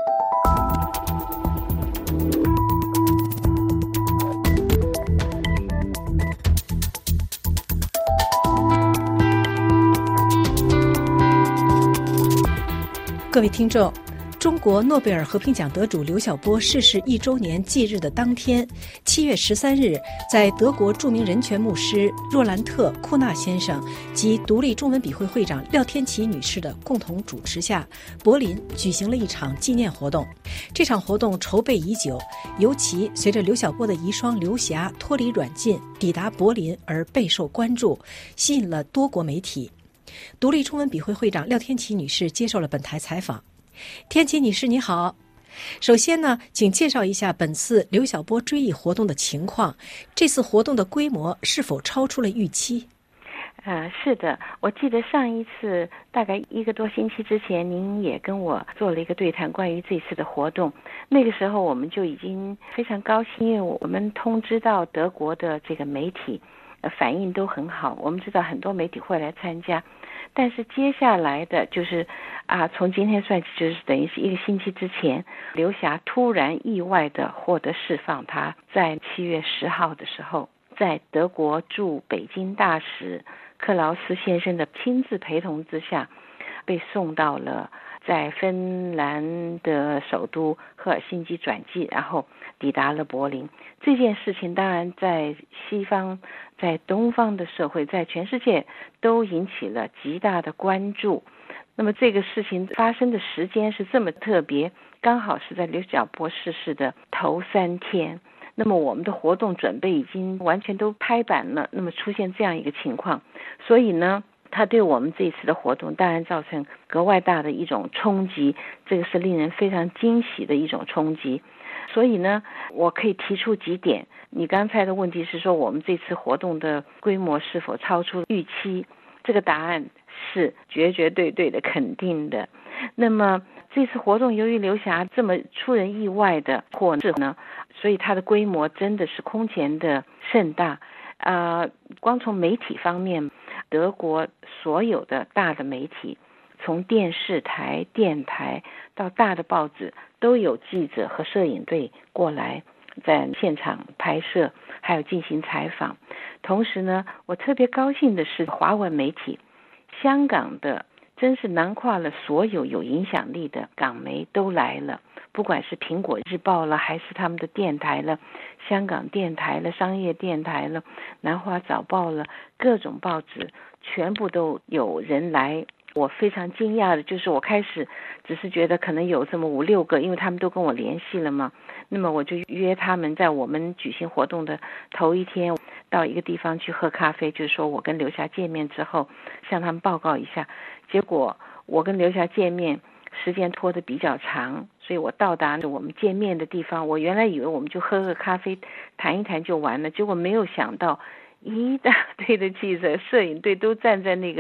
各位听众，中国诺贝尔和平奖得主刘晓波逝世一周年忌日的当天，七月十三日，在德国著名人权牧师若兰特·库纳先生及独立中文笔会会长廖天琪女士的共同主持下，柏林举行了一场纪念活动。这场活动筹备已久，尤其随着刘晓波的遗孀刘霞脱离软禁抵达柏林而备受关注，吸引了多国媒体。独立中文笔会会长廖天琪女士接受了本台采访。天琪女士你好，首先呢，请介绍一下本次刘晓波追忆活动的情况，这次活动的规模是否超出了预期？ 呃，是的，我记得上一次大概一个多星期之前，您也跟我做了一个对谈，关于这次的活动。那个时候我们就已经非常高兴，因为我们通知到德国的这个媒体，呃，反应都很好。我们知道很多媒体会来参加，但是接下来的就是啊，从今天算起，就是等于是一个星期之前，刘霞突然意外的获得释放。她在七月十号的时候，在德国驻北京大使克劳斯先生的亲自陪同之下，被送到了在芬兰的首都赫尔辛基转机，然后抵达了柏林。这件事情当然在西方，在东方的社会，在全世界都引起了极大的关注。那么这个事情发生的时间是这么特别，刚好是在刘晓波逝世的头三天。那么我们的活动准备已经完全都拍板了，那么出现这样一个情况，所以呢，它对我们这一次的活动当然造成格外大的一种冲击，这个是令人非常惊喜的一种冲击。所以呢，我可以提出几点。你刚才的问题是说我们这次活动的规模是否超出预期，这个答案是绝绝对对的肯定的。那么这次活动由于刘霞这么出人意外的获释呢，所以它的规模真的是空前的盛大。呃，光从媒体方面，德国所有的大的媒体，从电视台、电台到大的报纸，都有记者和摄影队过来在现场拍摄，还有进行采访。同时呢，我特别高兴的是华文媒体，香港的真是囊括了所有有影响力的港媒都来了，不管是苹果日报了，还是他们的电台了，香港电台了，商业电台了，南华早报了，各种报纸全部都有人来。我非常惊讶的就是我开始只是觉得可能有这么五六个，因为他们都跟我联系了嘛，那么我就约他们在我们举行活动的头一天到一个地方去喝咖啡，就是说我跟刘霞见面之后向他们报告一下。结果我跟刘霞见面时间拖得比较长，所以我到达了我们见面的地方，我原来以为我们就喝个咖啡谈一谈就完了，结果没有想到一大堆的记者摄影队都站在那个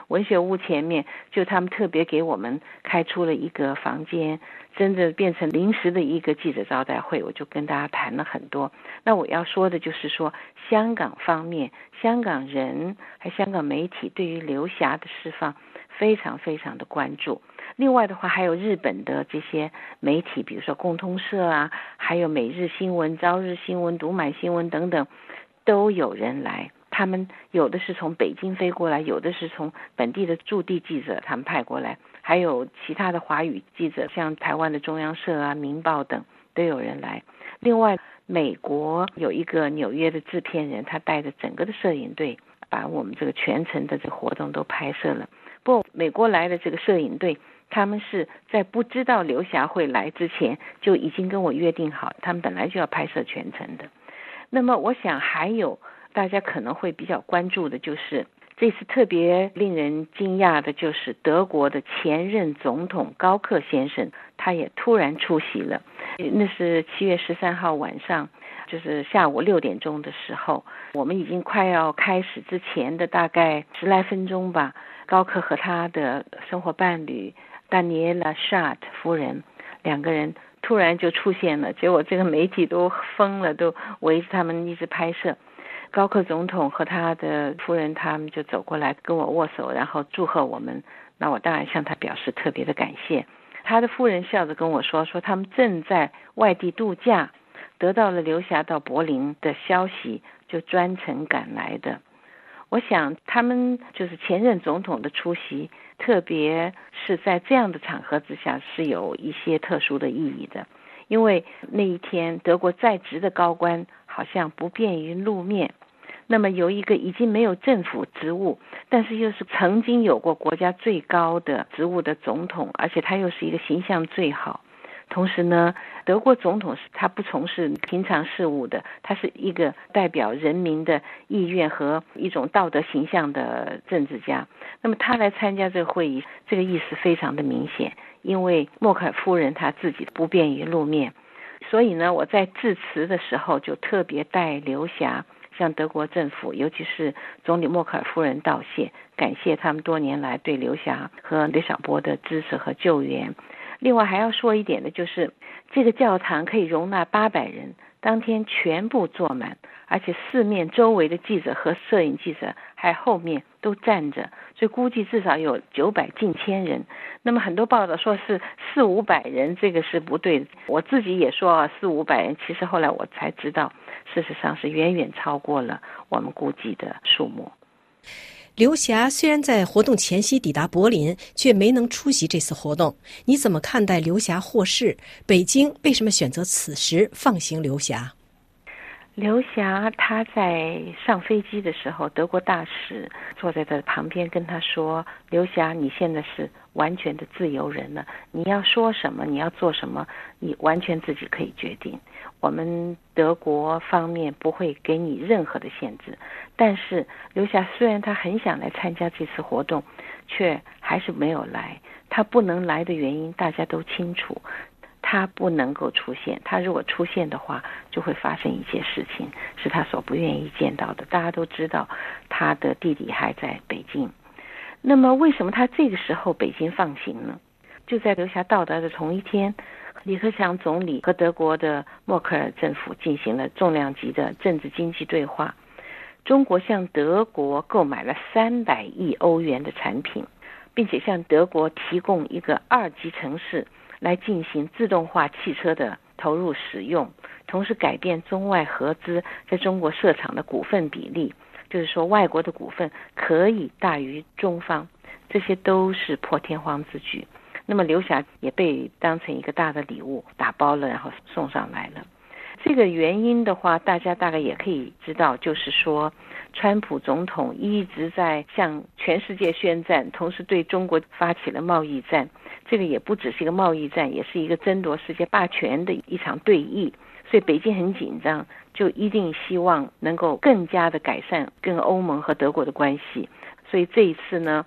文学屋前面，就他们特别给我们开出了一个房间，真的变成临时的一个记者招待会，我就跟大家谈了很多。那我要说的就是说，香港方面，香港人还香港媒体对于刘霞的释放非常非常的关注。另外的话，还有日本的这些媒体，比如说共通社啊，还有每日新闻、朝日新闻、读卖新闻等等，都有人来。他们有的是从北京飞过来，有的是从本地的驻地记者他们派过来，还有其他的华语记者，像台湾的中央社啊、明报等都有人来。另外，美国有一个纽约的制片人，他带着整个的摄影队，把我们这个全程的这个活动都拍摄了。不过，美国来的这个摄影队，他们是在不知道刘霞会来之前就已经跟我约定好，他们本来就要拍摄全程的。那么，我想还有大家可能会比较关注的就是这次特别令人惊讶的就是德国的前任总统高克先生，他也突然出席了。那是七月十三号晚上，就是下午六点钟的时候，我们已经快要开始之前的大概十来分钟吧，高克和他的生活伴侣丹尼埃拉·沙特夫人两个人突然就出现了，结果这个媒体都疯了，都围着他们一直拍摄。高克总统和他的夫人他们就走过来跟我握手，然后祝贺我们。那我当然向他表示特别的感谢。他的夫人笑着跟我说，说他们正在外地度假，得到了刘霞到柏林的消息，就专程赶来的。我想他们就是前任总统的出席，特别是在这样的场合之下，是有一些特殊的意义的。因为那一天德国在职的高官好像不便于露面，那么有一个已经没有政府职务，但是又是曾经有过国家最高的职务的总统，而且他又是一个形象最好。同时呢，德国总统是他不从事平常事务的，他是一个代表人民的意愿和一种道德形象的政治家。那么他来参加这个会议，这个意思非常的明显，因为默克尔夫人她自己不便于露面，所以呢，我在致辞的时候就特别带刘霞向德国政府，尤其是总理默克尔夫人道谢，感谢他们多年来对刘霞和刘晓波的支持和救援。另外还要说一点的就是，这个教堂可以容纳八百人，当天全部坐满，而且四面周围的记者和摄影记者还后面都站着，所以估计至少有九百近千人。那么很多报道说是四五百人，这个是不对的。我自己也说啊，四五百人，其实后来我才知道，事实上是远远超过了我们估计的数目。 刘霞虽然在活动前夕抵达柏林，却没能出席这次活动。你怎么看待刘霞获释？北京为什么选择此时放行刘霞？ 刘霞他在上飞机的时候，德国大使坐在他旁边跟他说，刘霞你现在是完全的自由人了，你要说什么，你要做什么，你完全自己可以决定，我们德国方面不会给你任何的限制。但是刘霞虽然他很想来参加这次活动，却还是没有来。他不能来的原因大家都清楚，他不能够出现，他如果出现的话，就会发生一些事情是他所不愿意见到的。大家都知道他的弟弟还在北京，那么为什么他这个时候北京放行呢？就在刘霞到达的同一天，李克强总理和德国的默克尔政府进行了重量级的政治经济对话。中国向德国购买了三百亿欧元的产品，并且向德国提供一个二级城市来进行自动化汽车的投入使用，同时改变中外合资在中国设厂的股份比例，就是说外国的股份可以大于中方，这些都是破天荒之举。那么刘霞也被当成一个大的礼物打包了，然后送上来了。这个原因的话，大家大概也可以知道，就是说川普总统一直在向全世界宣战，同时对中国发起了贸易战。这个也不只是一个贸易战，也是一个争夺世界霸权的一场对弈。所以北京很紧张，就一定希望能够更加的改善跟欧盟和德国的关系。所以这一次呢，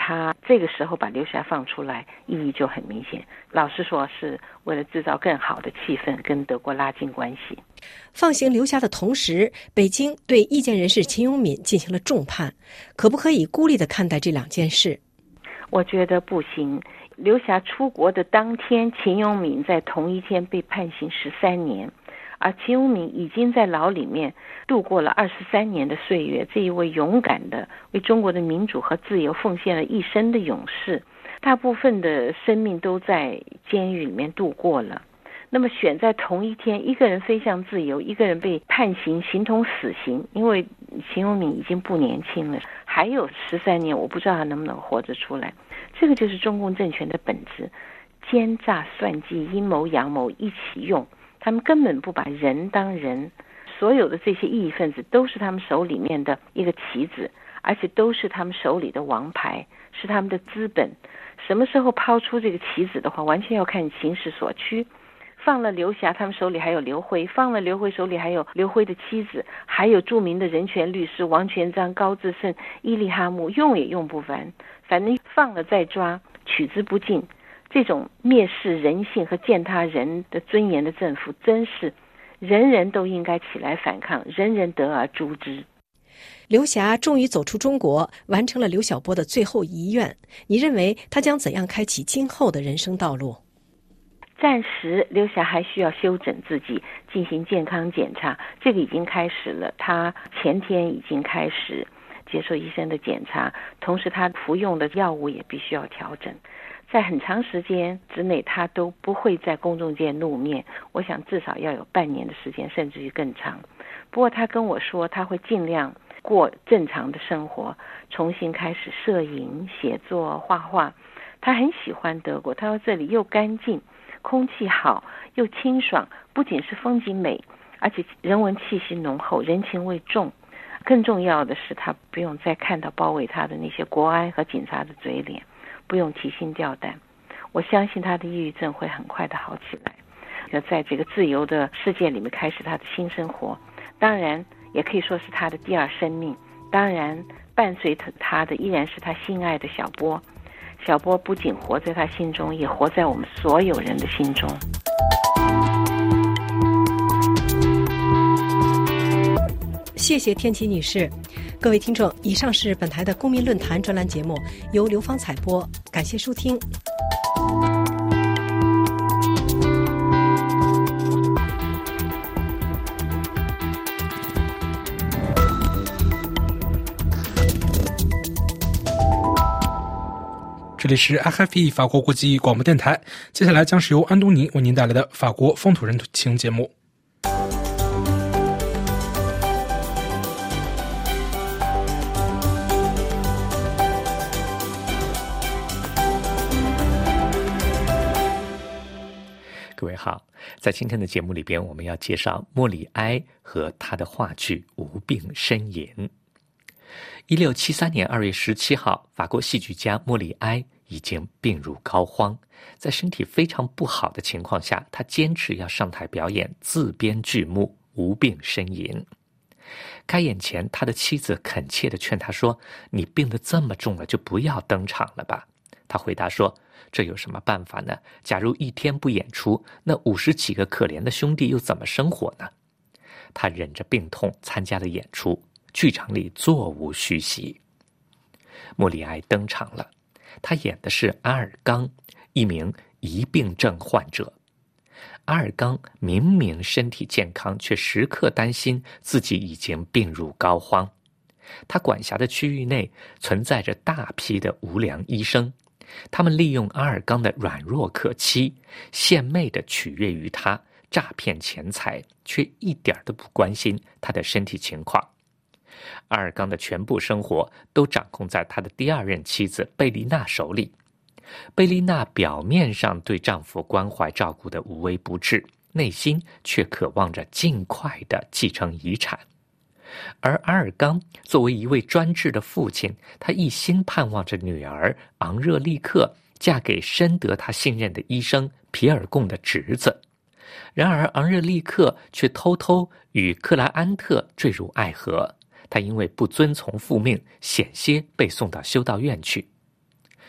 他这个时候把刘霞放出来，意义就很明显。老实说，是为了制造更好的气氛，跟德国拉近关系。 放行刘霞的同时，北京对意见人士秦永敏进行了重判，可不可以孤立地看待这两件事？ 我觉得不行。刘霞出国的当天，秦永敏在同一天被判刑十三年，而秦永敏已经在牢里面度过了二十三年的岁月。这一位勇敢的为中国的民主和自由奉献了一生的勇士，大部分的生命都在监狱里面度过了。那么选在同一天，一个人飞向自由，一个人被判刑，形同死刑。因为秦永敏已经不年轻了，还有十三年，我不知道他能不能活着出来。这个就是中共政权的本质，奸诈、算计、阴谋、阳谋一起用。他们根本不把人当人，所有的这些异议分子都是他们手里面的一个棋子，而且都是他们手里的王牌，是他们的资本。什么时候抛出这个棋子的话，完全要看形势所趋。放了刘霞，他们手里还有刘辉；放了刘辉，手里还有刘辉的妻子，还有著名的人权律师王全璋、高志胜、伊利哈木，用也用不完。反正放了再抓，取之不尽。这种蔑视人性和践踏人的尊严的政府，真是人人都应该起来反抗，人人得而诛之。 刘霞终于走出中国，完成了刘晓波的最后遗愿。你认为他将怎样开启今后的人生道路？ 暂时刘霞还需要休整自己，进行健康检查，这个已经开始了。他前天已经开始接受医生的检查，同时他服用的药物也必须要调整。在很长时间之内，他都不会在公众界露面，我想至少要有半年的时间，甚至于更长。不过他跟我说，他会尽量过正常的生活，重新开始摄影、写作、画画。他很喜欢德国，他说这里又干净，空气好，又清爽，不仅是风景美，而且人文气息浓厚，人情味重。更重要的是，他不用再看到包围他的那些国安和警察的嘴脸，不用提心吊胆。我相信他的抑郁症会很快的好起来，要在这个自由的世界里面开始他的新生活。当然也可以说是他的第二生命，当然伴随他的依然是他心爱的小波。小波不仅活在他心中，也活在我们所有人的心中。 谢谢天琪女士。各位听众，以上是本台的公民论坛专栏节目，由刘芳采播，感谢收听。 这里是 R F I 法国国际广播电台，接下来将是由安东尼为您带来的法国风土人情节目。 各位好，在今天的节目里边，我们要介绍莫里埃和他的话剧《无病呻吟》。一六七三年二月十七号，法国戏剧家莫里埃已经病入膏肓，在身体非常不好的情况下，他坚持要上台表演自编剧目《无病呻吟》。开演前，他的妻子恳切地劝他说：“你病得这么重了，就不要登场了吧。”他回答说：“这有什么办法呢？假如一天不演出，那五十几个可怜的兄弟又怎么生活呢？”他忍着病痛参加了演出，剧场里座无虚席。莫里埃登场了，他演的是阿尔刚，一名疑病症患者。阿尔刚明明身体健康，却时刻担心自己已经病入膏肓。他管辖的区域内存在着大批的无良医生，他们利用阿尔刚的软弱可欺，献媚地取悦于他，诈骗钱财，却一点都不关心他的身体情况。阿尔刚的全部生活都掌控在他的第二任妻子贝丽娜手里。贝丽娜表面上对丈夫关怀照顾的无微不至，内心却渴望着尽快地继承遗产。而阿尔刚作为一位专制的父亲，他一心盼望着女儿昂热利克嫁给深得他信任的医生皮尔贡的侄子。然而昂热利克却偷偷与克莱安特坠入爱河，他因为不遵从父命，险些被送到修道院去。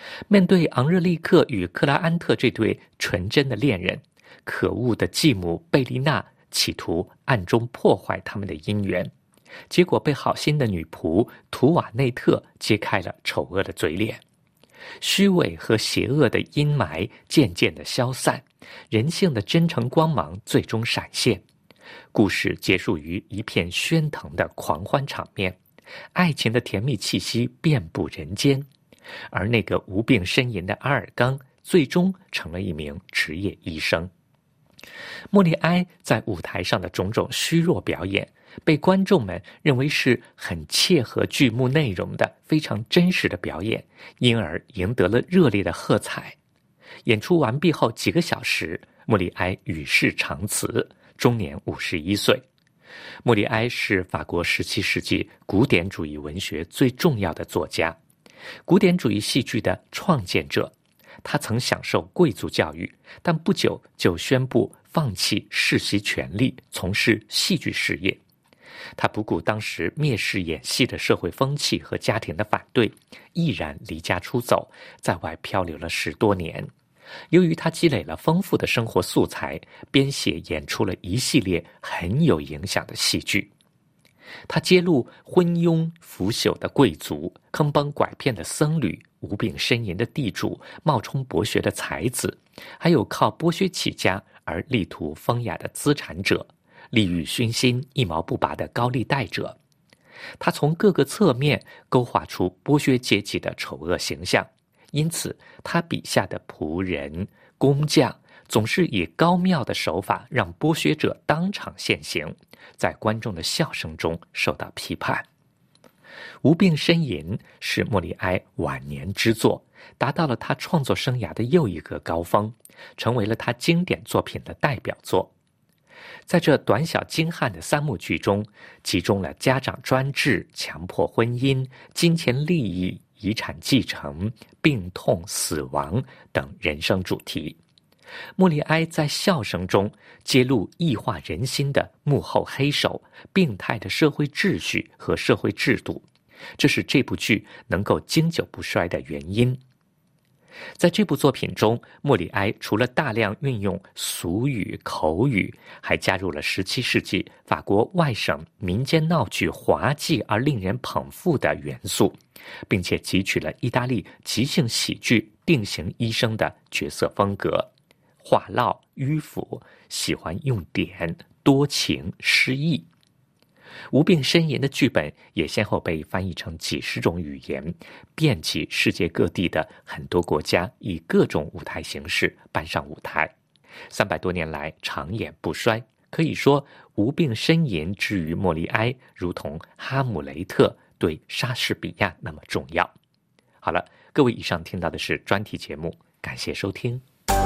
面对昂热利克与克拉安特这对纯真的恋人，可恶的继母贝丽娜企图暗中破坏他们的姻缘，结果被好心的女仆图瓦内特揭开了丑恶的嘴脸。虚伪和邪恶的阴霾渐渐地消散，人性的真诚光芒最终闪现。故事结束于一片喧腾的狂欢场面，爱情的甜蜜气息遍布人间，而那个无病呻吟的阿尔冈最终成了一名职业医生。莫里埃在舞台上的种种虚弱表演，被观众们认为是很切合剧目内容的非常真实的表演，因而赢得了热烈的喝彩。演出完毕后几个小时，莫里埃与世长辞，终年五十一岁。莫里埃是法国十七世纪古典主义文学最重要的作家，古典主义戏剧的创建者。他曾享受贵族教育，但不久就宣布放弃世袭权利，从事戏剧事业。他不顾当时蔑视演戏的社会风气和家庭的反对，毅然离家出走，在外漂流了十多年。由于他积累了丰富的生活素材，编写演出了一系列很有影响的戏剧。他揭露昏庸腐朽的贵族、坑帮拐骗的僧侣、无病呻吟的地主、冒充博学的才子，还有靠剥削起家而力图风雅的资产者，利欲熏心、一毛不拔的高利贷者。他从各个侧面勾画出剥削阶级的丑恶形象，因此他笔下的仆人、工匠总是以高妙的手法让剥削者当场现形，在观众的笑声中受到批判。无病呻吟是莫里埃晚年之作，达到了他创作生涯的又一个高峰，成为了他经典作品的代表作。在这短小精悍的三幕剧中，集中了家长专制、强迫婚姻、金钱利益、遗产继承、病痛、死亡等人生主题。莫里埃在笑声中揭露异化人心的幕后黑手、病态的社会秩序和社会制度，这是这部剧能够经久不衰的原因。在这部作品中，莫里埃除了大量运用俗语、口语，还加入了十七世纪法国外省民间闹剧滑稽而令人捧腹的元素，并且汲取了意大利即兴喜剧定型医生的角色风格，话唠、迂腐，喜欢用典，多情、诗意。无病呻吟的剧本也先后被翻译成几十种语言，遍及世界各地的很多国家，以各种舞台形式搬上舞台。三百多年来长演不衰，可以说无病呻吟之于莫里埃，如同哈姆雷特对莎士比亚那么重要。好了，各位，以上听到的是专题节目，感谢收听。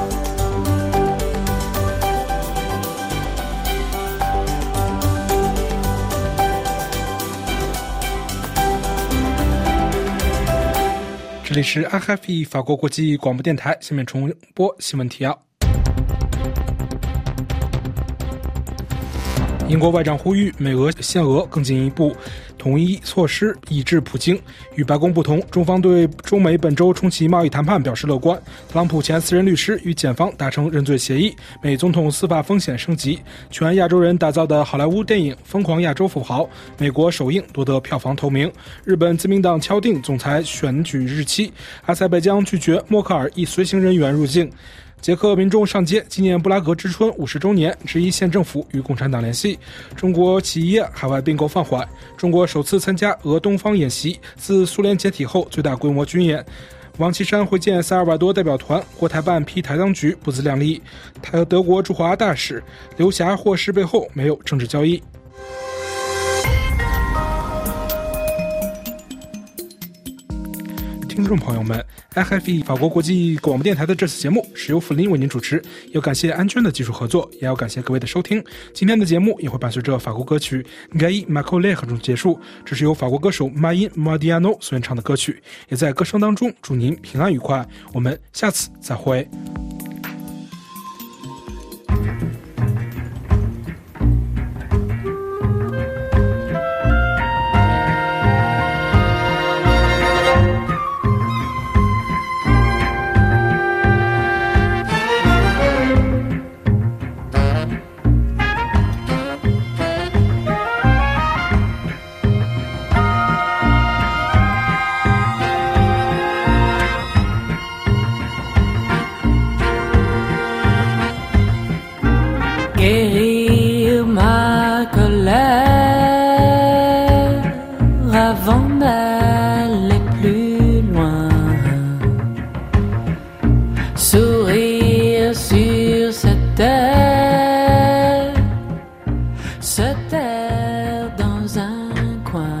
这里是 R F I 法国国际广播电台，下面重播新闻提要。英国外长呼吁美俄限俄更进一步统一措施抑制普京。与白宫不同，中方对中美本周重启贸易谈判表示乐观。特朗普前私人律师与检方达成认罪协议，美总统司法风险升级。全亚洲人打造的好莱坞电影《疯狂亚洲富豪》美国首映夺得票房头名。日本自民党敲定总裁选举日期。阿塞拜疆拒绝默克尔一随行人员入境。捷克民众上街纪念布拉格之春五十周年，质疑县政府与共产党联系。中国企业海外并购放缓。中国首次参加俄东方演习，自苏联解体后最大规模军演。王岐山会见萨尔瓦多代表团，国台办批台当局不自量力。台德国驻华大使刘霞获释背后没有政治交易。听众朋友们 ，F F I 法国国际广播电台的这次节目是由弗林为您主持，要感谢安全的技术合作，也要感谢各位的收听。今天的节目也会伴随着法国歌曲《Gai Macole》中结束，这是由法国歌手 Mayin Modiano 所演唱的歌曲，也在歌声当中祝您平安愉快。我们下次再会。 mourir sur cette terre, se taire dans un coin.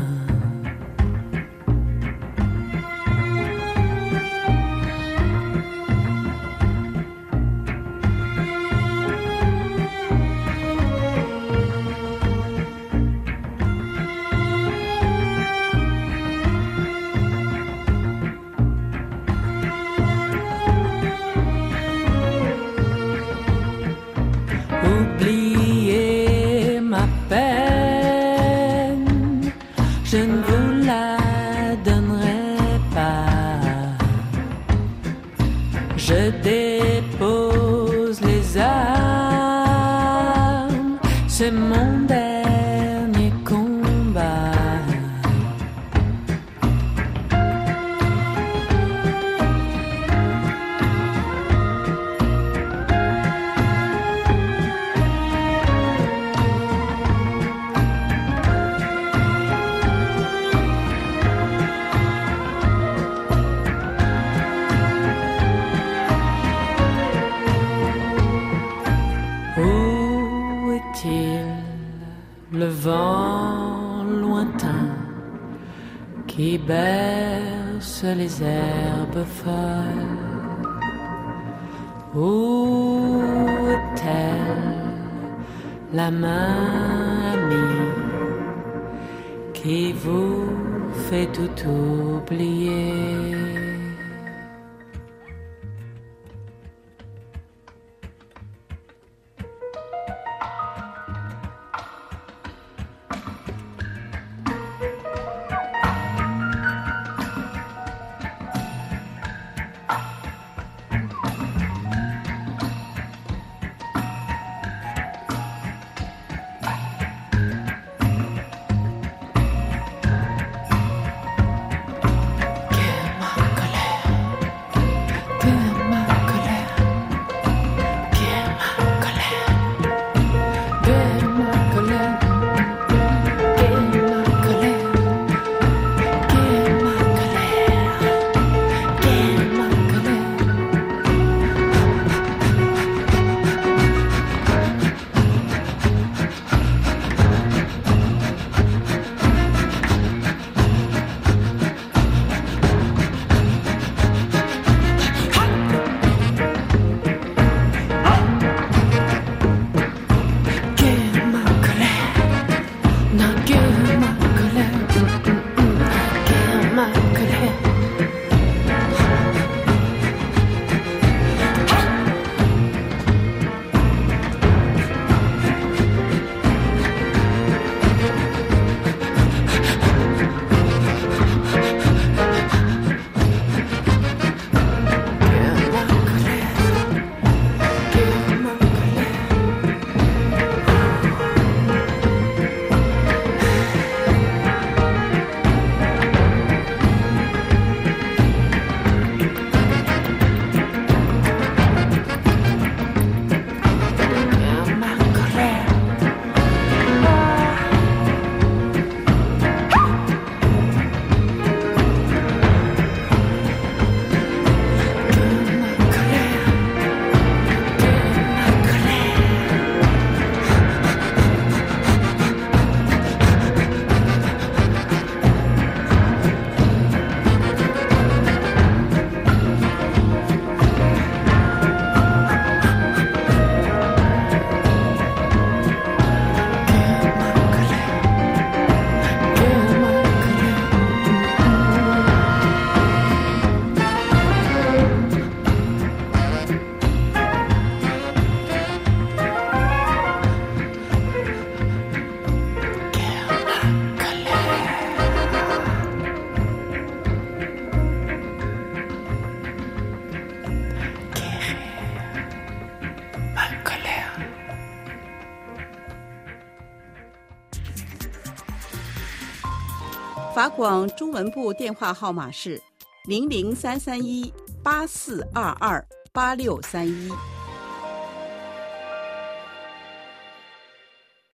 Oubliez ma peine, je ne vous la donnerai pas. Je dépose les armes, c'est mon dernier combat. Où est-il le vent lointain qui berce les herbes folles? Où est-elle la main amie qui vous fait tout oublier? 法广中文部电话号码是零零三三一八四二二八六三一。